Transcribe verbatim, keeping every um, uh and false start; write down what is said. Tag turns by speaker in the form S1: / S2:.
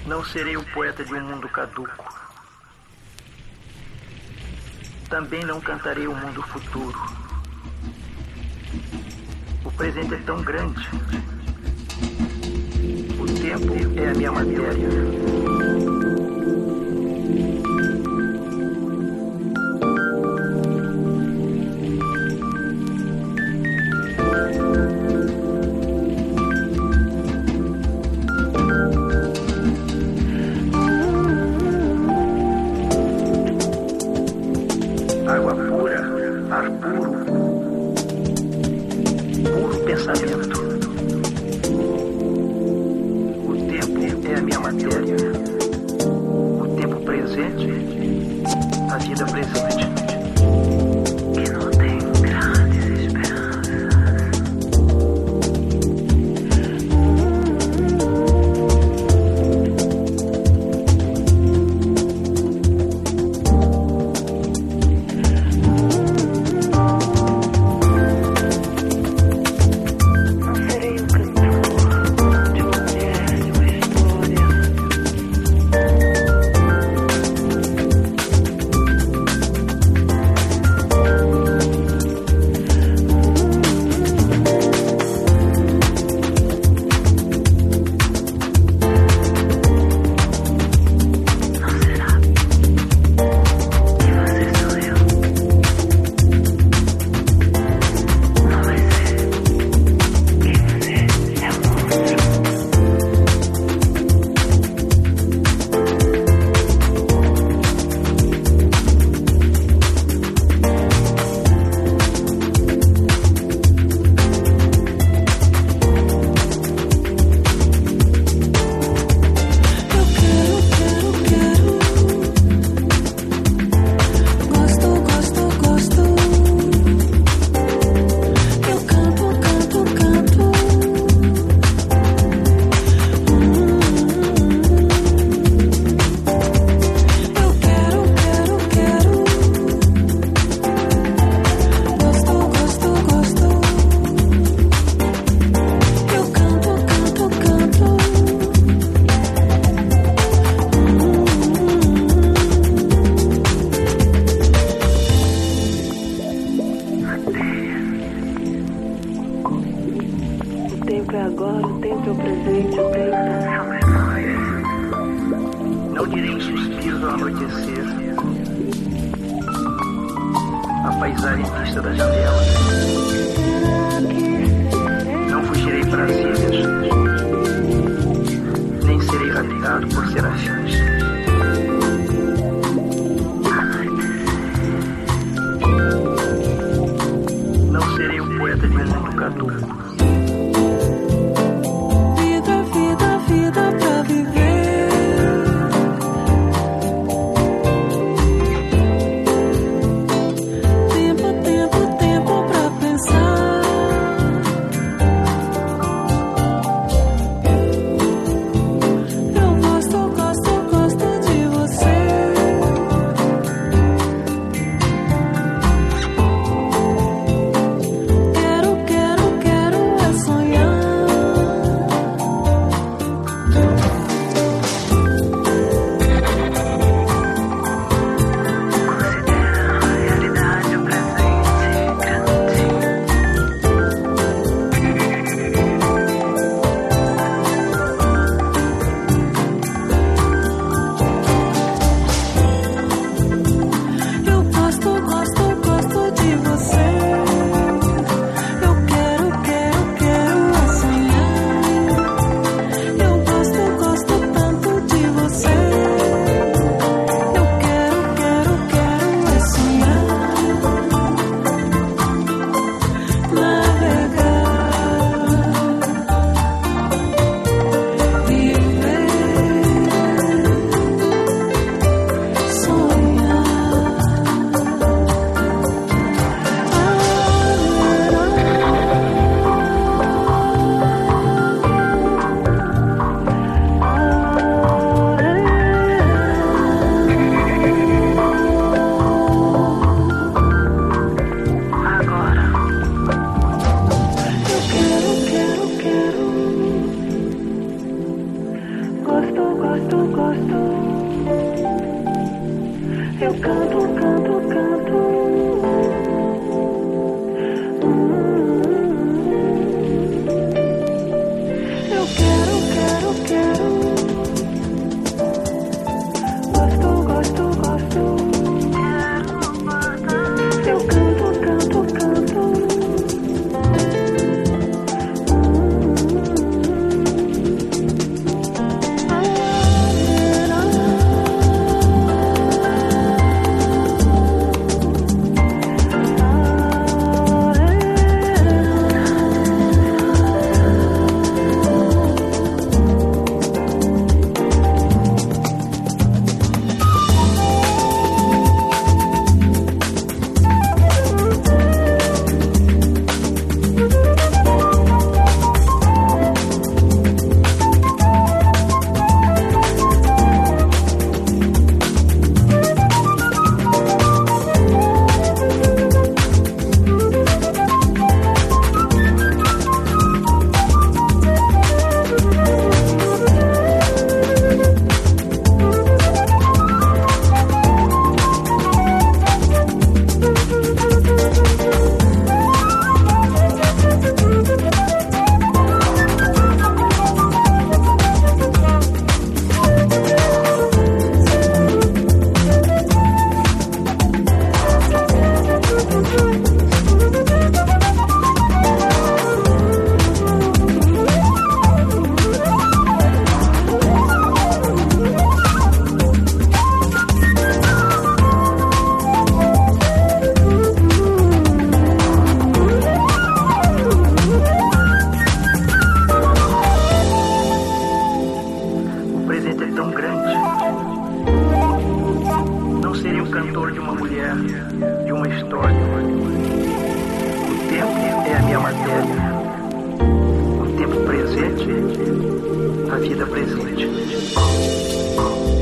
S1: Não serei o poeta de um mundo caduco. Também não cantarei o mundo futuro. O presente é tão grande. O tempo é a minha matéria. Água pura, ar puro, puro pensamento. O tempo é a minha matéria. O tempo presente, a vida presente. Que não tem grandes esperanças. Não direi suspiros ao anoitecer, a paisagem vista da janela. Não fugirei para ilhas, nem serei raptado por serafins. Não serei o poeta de um mundo caduco.
S2: Vida, vida, vida pra viver. Gosto, gosto. gosto, gosto, gosto. Eu canto, canto, canto. Eu quero, quero, quero. Gosto, gosto, gosto. Eu canto, canto, canto.
S1: Cantor de uma mulher, de uma história. O tempo é a minha matéria. O tempo presente, a vida presente.